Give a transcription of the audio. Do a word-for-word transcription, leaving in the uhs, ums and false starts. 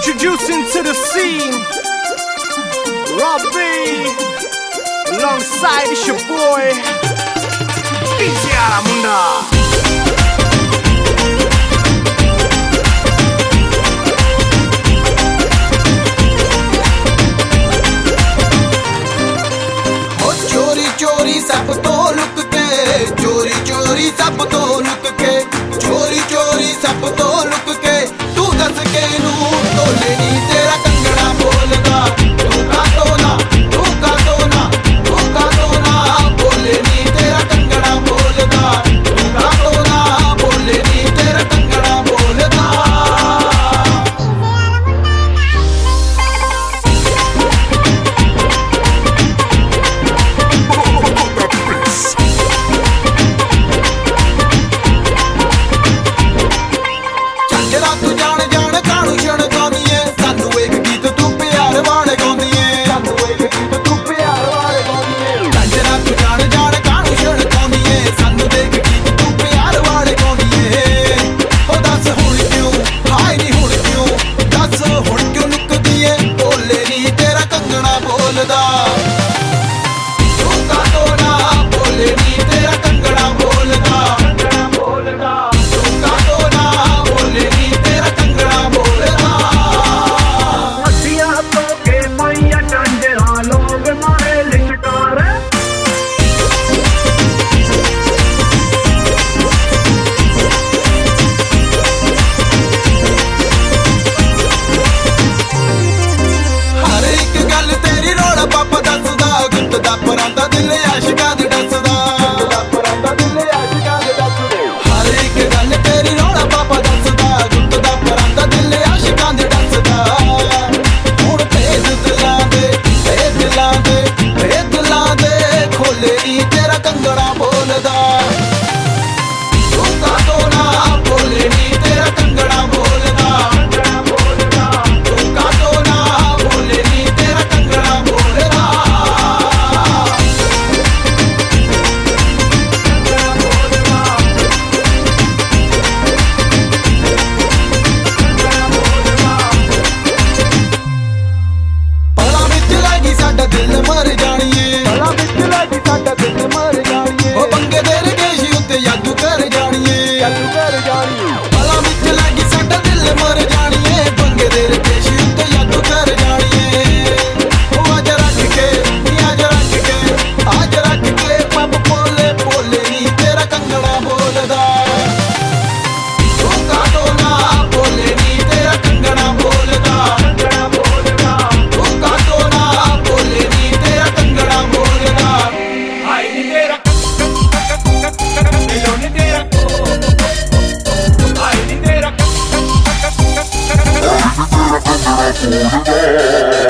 Introducing to the scene, Robbie, alongside it's your boy, D J Aramunda. चोरी चोरी सब तो लुक के, चोरी चोरी सब तो लुक के, चोरी चोरी सब तो लुक के, तू दस के नू तोले नी तेरा कंगना बोलदा, तू का तो ना, तू का तो ना, तू का तो ना, बोले नी तेरा कंगना बोलदा, तू का तो ना, बोले नी तेरा कंगना बोलदा। तू जान जान कानू क्षण गानी है, सानू एक गीत तू प्यार वाले गानी है, सानू एक गीत तू प्यार वाले गानी है। कंजरा तू जान जान कानू क्षण गानी है, सानू एक गीत तू प्यार वाले गानी है। ओ दस हुण क्यों हाय नी हुण क्यों, दस हुण क्यों लुकदी है, बोले नी तेरा कंगना बोलदा, तू का तो ना, बोले नी तेरा कंगना बोलदा, कंगना बोलदा, तू का तो ना, बोले नी तेरा कंगना बोलदा। असिया तो के मैया कंजरा लोग मारे लिखकार, हर एक गल तेरी रोड़ा पापा दसदा, गुप्त दा परांदा दिल आशिकां दे दसदा, हर एक गल तेरी रोड़ा पापा दसदा, गुप्त दा परांदा दिल आशिकां दे दसदा। हुण भेद दिलां दे, भेद दिलां दे, भेद दिलां दे, खोले नी तेरा कंगना बोलदा, तू का तो ना, बोले नी तेरा कंगना बोलदा, कंगना बोलदा, तू का तो ना, बोले नी तेरा कंगना बोलदा। पला विच लगी साडा दिल मर जाणीए, पला विच लगी साडा दिल मर जाणीए, ओ पंगे दे रकेशी उत्ते यादू कर जाणीए, यादू कर जाणीए। पला विच लगी साडा दिल मर जाणीए, पंगे दे रकेशी उत्ते यादू कर जाणीए। ओ आज रख के, नी आज रख के, आज रख के पब पोले पोले नी तेरा कंगना बोलदा, तू का तो ना, बोले नी तेरा कंगना बोलदा, कंगना बोलदा, तू का तो ना, बोले नी तेरा कंगना बोलदा। हाय नी तेरा दिलों नी तेरा, हाय नी तेरा Boy,